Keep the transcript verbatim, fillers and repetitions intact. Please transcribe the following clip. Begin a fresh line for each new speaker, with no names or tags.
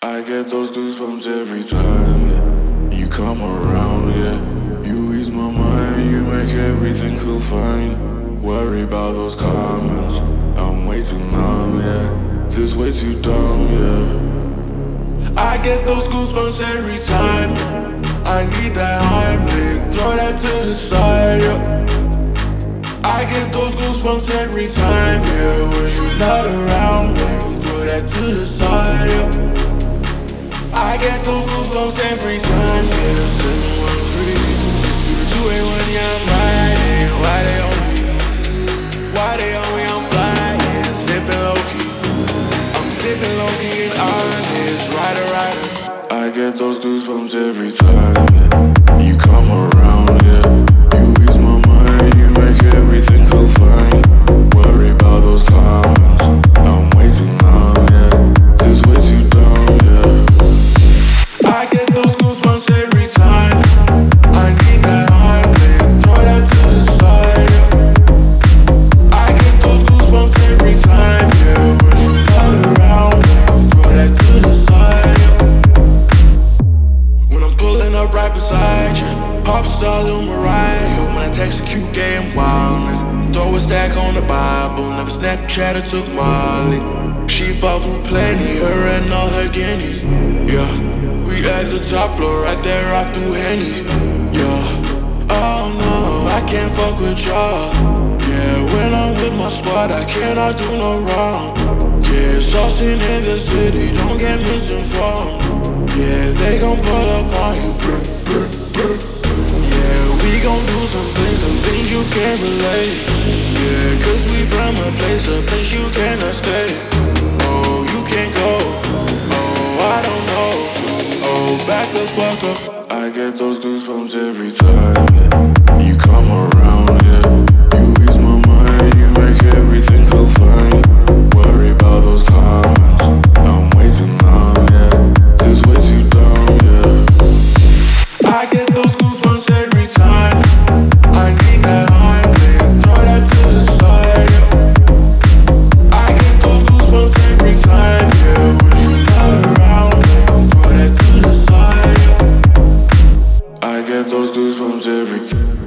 I get those goosebumps every time, yeah. You come around, yeah. You ease my mind, you make everything feel fine. Worry about those comments, I'm way too numb, yeah. This way too dumb, yeah. I get those goosebumps every time. I need that Heimlich, throw that to the side, yeah. I get those goosebumps every time, yeah. When you're not around, baby, throw that to the side, yeah. I get those goosebumps every time, yeah. seven one three, zero two eight one, yeah, I'm riding. Why they on me? Why they on me? I'm flying, sipping low-key. I'm sipping low-key and honest, rider, rider. I get those goosebumps every time, yeah. You come around, yeah. You ease my mind, you make everything feel fine. Worry about those comments, I'm way too numb, yeah. This way too dumb, yeah. I get those goosebumps every time. I need that Heimlich, throw that to the side, yeah. I get those goosebumps every time, yeah. When you're not around, yeah. Throw that to the side, yeah. When I'm pulling up right beside you, pop star Lil Mariah. When I text a cute game wildness, throw a stack on the Bible. Never Snapchat or took Molly. She fall through plenty, her and all her guineas, yeah. We at the top floor, right there off through Henny, yeah. Oh no, I can't fuck with y'all, yeah. When I'm with my squad, I cannot do no wrong, yeah. Saucing in the city, don't get misinformed, yeah. They gon' pull up on you, brr, brr, brr. Yeah, we gon' do some things, some things you can't relate, yeah. Cause we from a place, a place you cannot stay. Oh, you can't go, oh, I don't know. Oh, back the fuck up. I get those goosebumps every time, yeah. You come around, yeah. You ease my mind, you make everything feel fine. Worry about those comments, I'm way too numb, yeah. This way too dumb, yeah. I get those goosebumps every time. I need that Heimlich, throw that to the side, yeah. I get those goosebumps every time, yeah. When you're not around, yeah. Throw that to the side, yeah. I get those goosebumps every